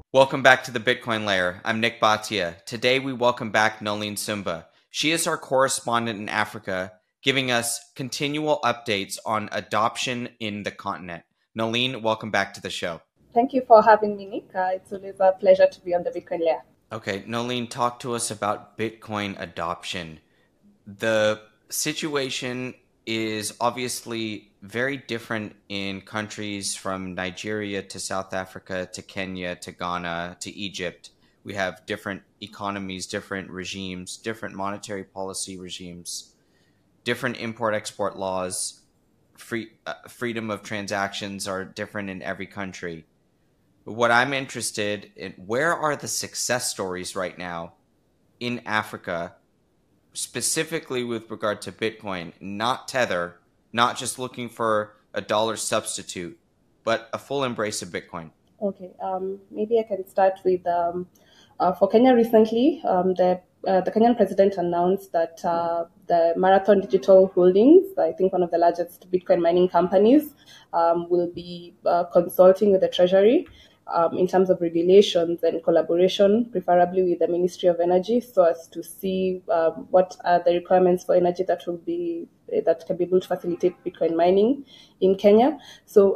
Welcome back to the Bitcoin Layer. I'm Nick Bhatia. Today we welcome back Nolene Sumba. She is our correspondent in Africa, giving us continual updates on adoption in the continent. Nolene, welcome back to the show. Thank you for having me, Nick. It's always a pleasure to be on the Bitcoin layer. Okay, Nolene, talk to us about Bitcoin adoption. The situation is obviously very different in countries from Nigeria to South Africa to Kenya to Ghana to Egypt. We have different economies, different regimes, different monetary policy regimes, different import export laws. Freedom of transactions are different in every country. What I'm interested in, where are the success stories right now in Africa, specifically with regard to Bitcoin, not Tether, not just looking for a dollar substitute, but a full embrace of Bitcoin? Okay, maybe I can start with for Kenya recently, the Kenyan president announced that the Marathon Digital Holdings, I think one of the largest Bitcoin mining companies, will be consulting with the Treasury in terms of regulations and collaboration, preferably with the Ministry of Energy, so as to see what are the requirements for energy that can be able to facilitate Bitcoin mining in Kenya. So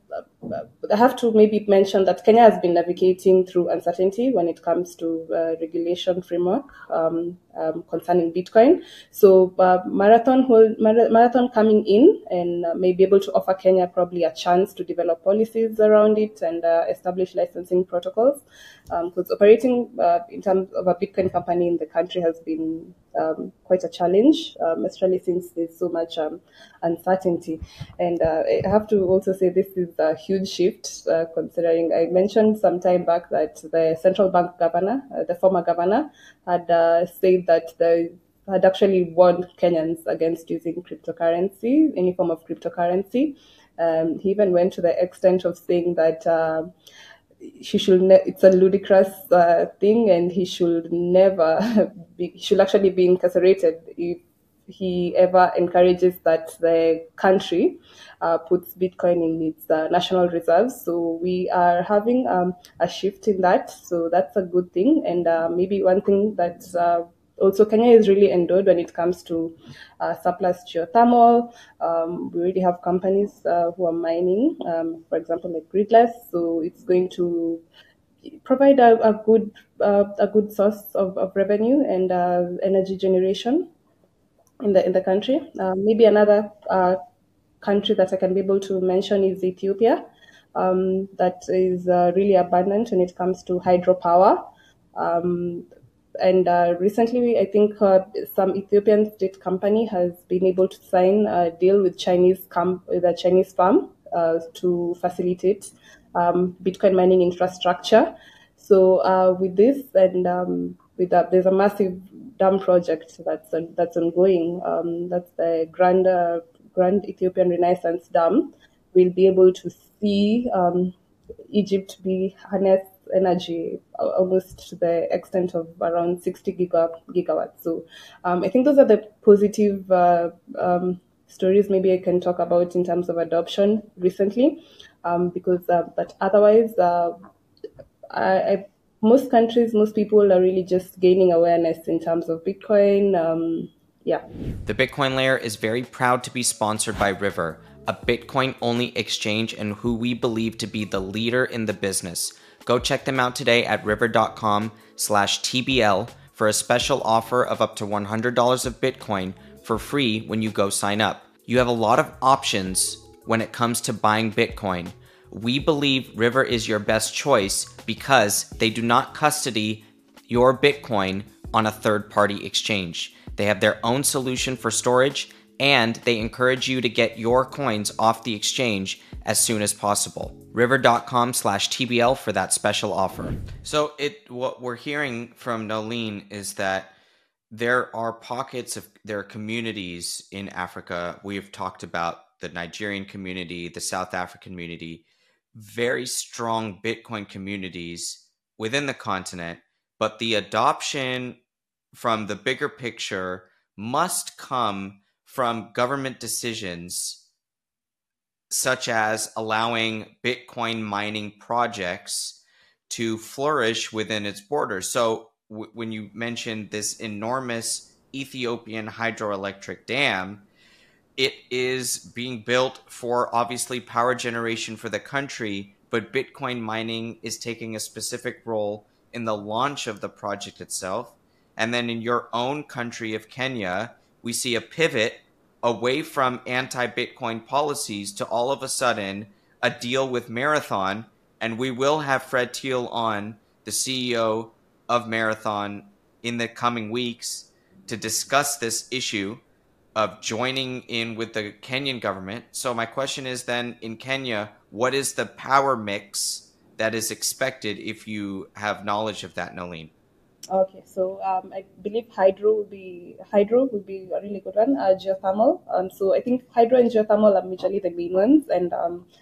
I have to maybe mention that Kenya has been navigating through uncertainty when it comes to regulation framework concerning Bitcoin. So Marathon coming in and may be able to offer Kenya probably a chance to develop policies around it and establish licensing protocols. Because operating in terms of a Bitcoin company in the country has been quite a challenge, especially since there's so much uncertainty. And I have to also say this is a huge shift, considering I mentioned some time back that the central bank governor, the former governor, had said that the had actually warned Kenyans against using cryptocurrency, any form of cryptocurrency. He even went to the extent of saying that it's a ludicrous thing, and he should never he should actually be incarcerated if he ever encourages that the country puts Bitcoin in its national reserves. So we are having a shift in that. So that's a good thing. And maybe one thing that also Kenya is really endowed when it comes to surplus geothermal. We already have companies who are mining, for example, like Gridless. So it's going to provide a good source of revenue and energy generation in the country. Maybe another country that I can be able to mention is Ethiopia, that is really abundant when it comes to hydropower. Um, and recently, I think some Ethiopian state company has been able to sign a deal with with a Chinese firm to facilitate Bitcoin mining infrastructure. So with this and with that, there's a massive dam project that's ongoing. That's the Grand Ethiopian Renaissance Dam. We'll be able to see Egypt be harness energy almost to the extent of around 60 gigawatts. So I think those are the positive stories maybe I can talk about in terms of adoption recently, because but otherwise, most countries, most people are really just gaining awareness in terms of Bitcoin. Yeah. The Bitcoin Layer is very proud to be sponsored by River, a Bitcoin only exchange and who we believe to be the leader in the business. Go check them out today at river.com/TBL for a special offer of up to $100 of Bitcoin for free when you go sign up. You have a lot of options when it comes to buying Bitcoin. We believe River is your best choice because they do not custody your Bitcoin on a third-party exchange. They have their own solution for storage, and they encourage you to get your coins off the exchange as soon as possible. River.com/TBL for that special offer. So what we're hearing from Nolene is that there are pockets of their communities in Africa. We've talked about the Nigerian community, the South African community, very strong Bitcoin communities within the continent, but the adoption from the bigger picture must come from government decisions such as allowing Bitcoin mining projects to flourish within its borders. So when you mentioned this enormous Ethiopian hydroelectric dam, it is being built for obviously power generation for the country, but Bitcoin mining is taking a specific role in the launch of the project itself. And then in your own country of Kenya, we see a pivot away from anti Bitcoin policies to all of a sudden a deal with Marathon. And we will have Fred Thiel on, the CEO of Marathon, in the coming weeks to discuss this issue of joining in with the Kenyan government. So my question is then, in Kenya, what is the power mix that is expected if you have knowledge of that, Nolene? Okay, so I believe hydro will be a really good one. Geothermal. So I think hydro and geothermal are mutually the main ones, and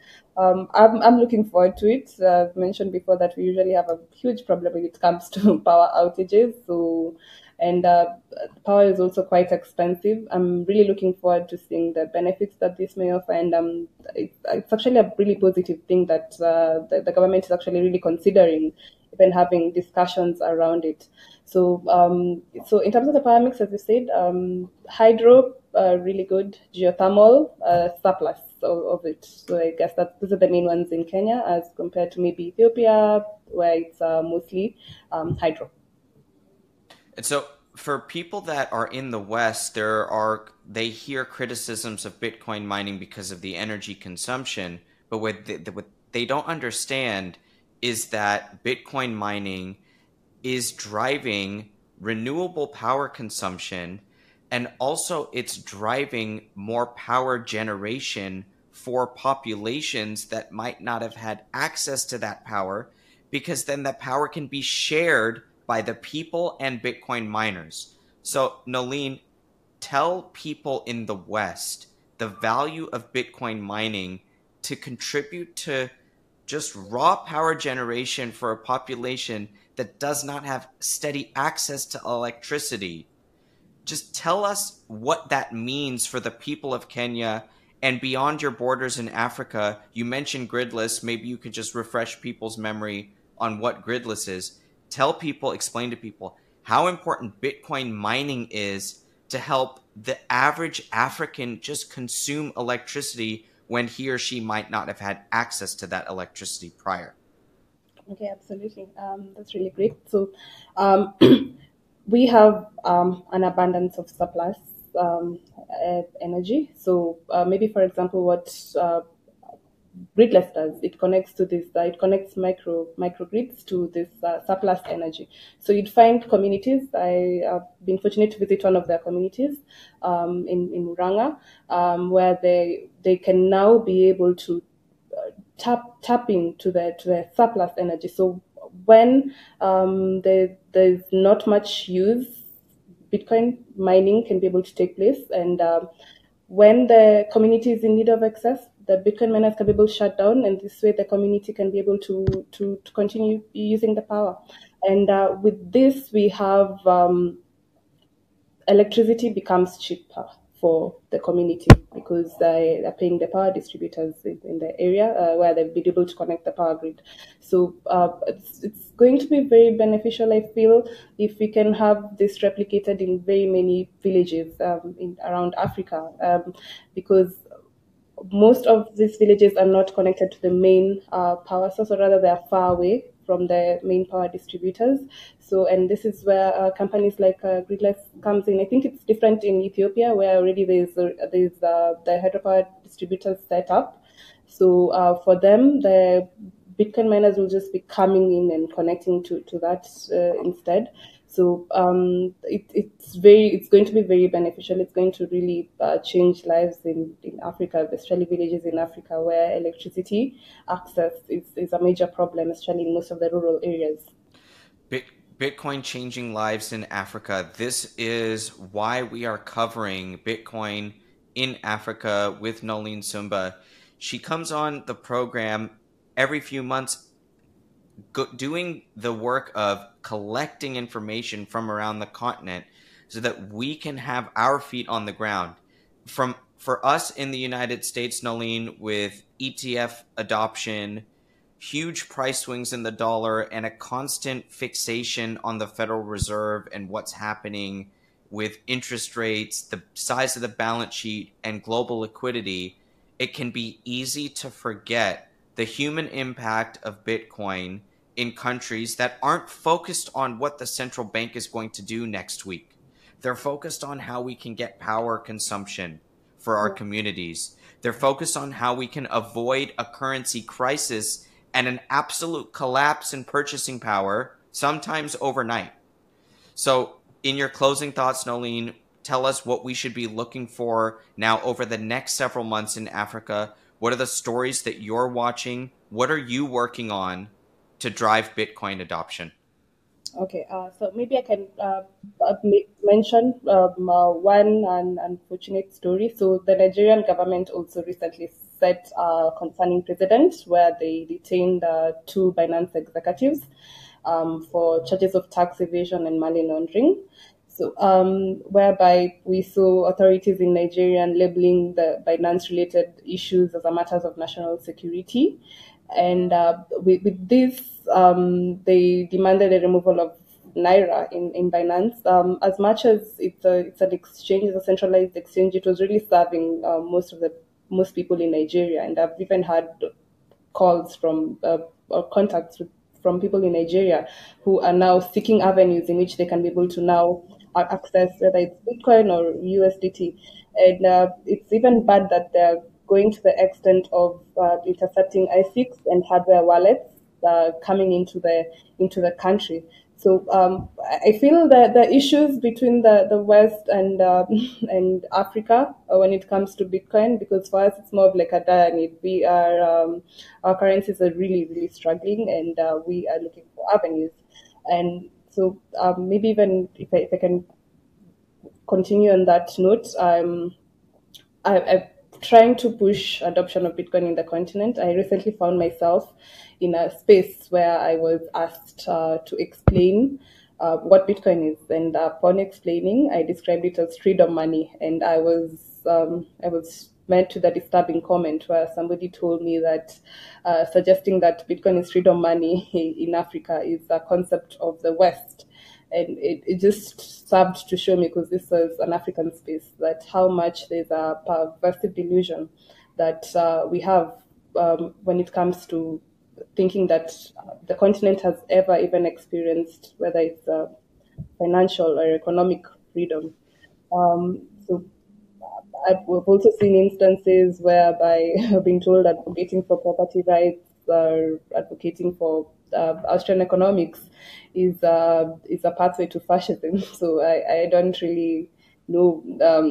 I'm looking forward to it. I've mentioned before that we usually have a huge problem when it comes to power outages. So, and power is also quite expensive. I'm really looking forward to seeing the benefits that this may offer, and it's actually a really positive thing that the government is actually really considering even having discussions around it. So, so in terms of the power mix, as you said, hydro, really good, geothermal, surplus of it. So I guess that those are the main ones in Kenya as compared to maybe Ethiopia, where it's mostly hydro. And so for people that are in the West, they hear criticisms of Bitcoin mining because of the energy consumption, but what they don't understand is that Bitcoin mining is driving renewable power consumption, and also it's driving more power generation for populations that might not have had access to that power, because then that power can be shared by the people and Bitcoin miners. So, Nolene, tell people in the West the value of Bitcoin mining to contribute to just raw power generation for a population that does not have steady access to electricity. Just tell us what that means for the people of Kenya and beyond your borders in Africa. You mentioned gridless. Maybe you could just refresh people's memory on what gridless is. Tell people, explain to people how important Bitcoin mining is to help the average African just consume electricity when he or she might not have had access to that electricity prior. Okay, absolutely. That's really great. So, we have an abundance of surplus energy. So, maybe for example, what gridless does, it connects microgrids to this surplus energy. So you'd find communities. I have been fortunate to visit one of their communities in Muranga, where they can now be able to tap into the surplus energy. So when there's not much use, Bitcoin mining can be able to take place, and when the community is in need of access, the Bitcoin miners can be able to shut down, and this way the community can be able to continue using the power. And with this, we have electricity becomes cheaper for the community because they are paying the power distributors in the area where they've been able to connect the power grid. So it's going to be very beneficial, I feel, if we can have this replicated in very many villages around Africa, because most of these villages are not connected to the main power source, or rather they are far away from the main power distributors. So, and this is where companies like Gridless comes in. I think it's different in Ethiopia, where already there's the hydropower distributors set up. So for them, the Bitcoin miners will just be coming in and connecting to that instead. So it's going to be very beneficial. It's going to really change lives in Africa, especially villages in Africa where electricity access is a major problem, especially in most of the rural areas. Bitcoin changing lives in Africa. This is why we are covering Bitcoin in Africa with Nolene Sumba. She comes on the program every few months, doing the work of collecting information from around the continent so that we can have our feet on the ground. For us in the United States, Nolene, with ETF adoption, huge price swings in the dollar and a constant fixation on the Federal Reserve and what's happening with interest rates, the size of the balance sheet, and global liquidity, it can be easy to forget the human impact of Bitcoin in countries that aren't focused on what the central bank is going to do next week. They're focused on how we can get power consumption for our communities. They're focused on how we can avoid a currency crisis and an absolute collapse in purchasing power, sometimes overnight. So, in your closing thoughts, Nolene, tell us what we should be looking for now over the next several months in Africa. What are the stories that you're watching? What are you working on to drive Bitcoin adoption? Okay, so maybe I can mention one unfortunate story. So the Nigerian government also recently set a concerning precedent where they detained two Binance executives for charges of tax evasion and money laundering. So, whereby we saw authorities in Nigeria labeling the Binance-related issues as a matters of national security, and with this, they demanded a removal of naira in Binance. As much as it's an exchange, it's a centralized exchange, it was really serving most people in Nigeria, and I've even had calls from or contacts from people in Nigeria who are now seeking avenues in which they can be able to now access whether it's Bitcoin or USDT. And it's even bad that they're going to the extent of intercepting IFIX and hardware wallets coming into the country. So I feel that the issues between the West and and Africa when it comes to Bitcoin, because for us it's more of like a dire need. We are our currencies are really struggling, and we are looking for avenues. And so maybe even if I can continue on that note, I'm trying to push adoption of Bitcoin in the continent. I recently found myself in a space where I was asked to explain what Bitcoin is, and upon explaining, I described it as freedom money, and I was met to the disturbing comment where somebody told me that suggesting that Bitcoin is freedom money in Africa is a concept of the West, and it just served to show me, because this was an African space, that how much there's a pervasive delusion that we have when it comes to thinking that the continent has ever even experienced, whether it's financial or economic freedom. So we've also seen instances whereby being told advocating for property rights or advocating for Austrian economics is a pathway to fascism. So I don't really know,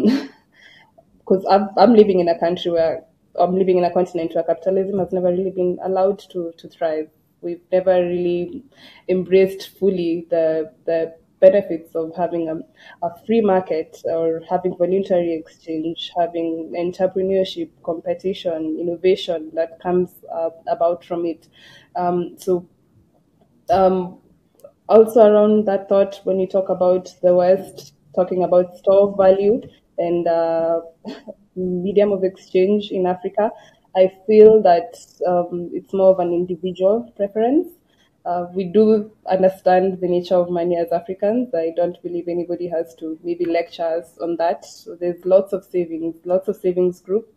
because I'm living in a country where I'm living in a continent where capitalism has never really been allowed to thrive. We've never really embraced fully the benefits of having a free market, or having voluntary exchange, having entrepreneurship, competition, innovation that comes about from it. So um, also around that thought, when you talk about the West, talking about store of value and medium of exchange in Africa, I feel that it's more of an individual preference. We do understand the nature of money as Africans. I don't believe anybody has to maybe lecture us on that. So there's lots of savings group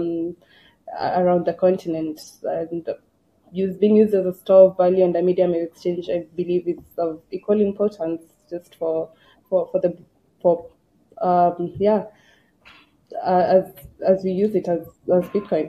around the continent, and being used as a store of value and a medium of exchange, I believe is of equal importance, just for the for yeah, as we use it as Bitcoin.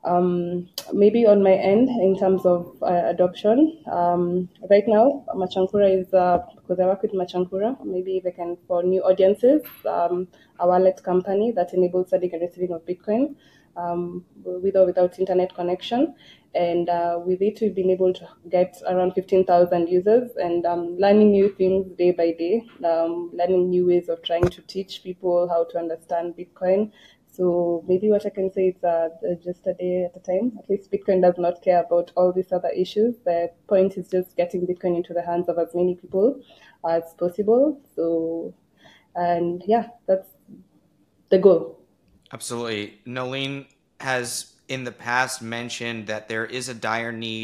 Maybe on my end, in terms of adoption, right now, Machankura is, because I work with Machankura, maybe they can, for new audiences, a wallet company that enables sending and receiving of Bitcoin with or without internet connection. And with it, we've been able to get around 15,000 users, and learning new things day by day, learning new ways of trying to teach people how to understand Bitcoin. So maybe what I can say is just a day at a time. At least Bitcoin does not care about all these other issues. The point is just getting Bitcoin into the hands of as many people as possible. So, and yeah, that's the goal. Absolutely. Nolene has in the past mentioned that there is a dire need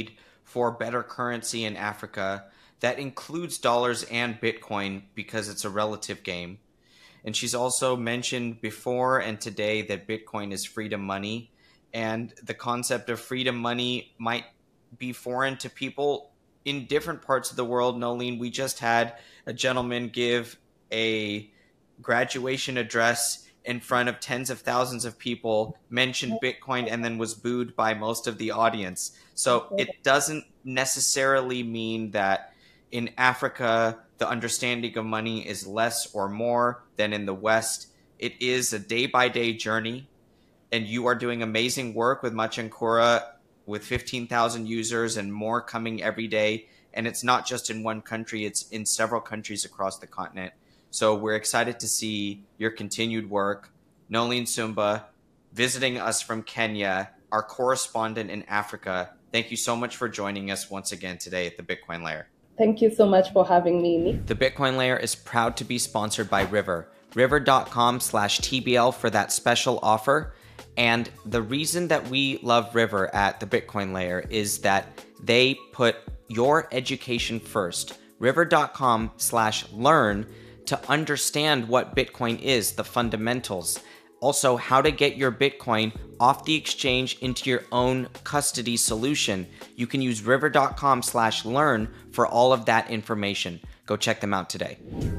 for better currency in Africa that includes dollars and Bitcoin because it's a relative game. And she's also mentioned before and today that Bitcoin is freedom money. And the concept of freedom money might be foreign to people in different parts of the world. Nolene, we just had a gentleman give a graduation address in front of tens of thousands of people, mentioned Bitcoin, and then was booed by most of the audience. So it doesn't necessarily mean that in Africa, the understanding of money is less or more than in the West. It is a day-by-day journey, and you are doing amazing work with Machankura with 15,000 users and more coming every day. And it's not just in one country, it's in several countries across the continent. So we're excited to see your continued work. Nolene Sumba, visiting us from Kenya, our correspondent in Africa. Thank you so much for joining us once again today at the Bitcoin Layer. Thank you so much for having me. The Bitcoin Layer is proud to be sponsored by River. River.com/TBL for that special offer. And the reason that we love River at the Bitcoin Layer is that they put your education first. River.com/learn to understand what Bitcoin is, the fundamentals. Also, how to get your Bitcoin off the exchange into your own custody solution. You can use river.com/learn for all of that information. Go check them out today.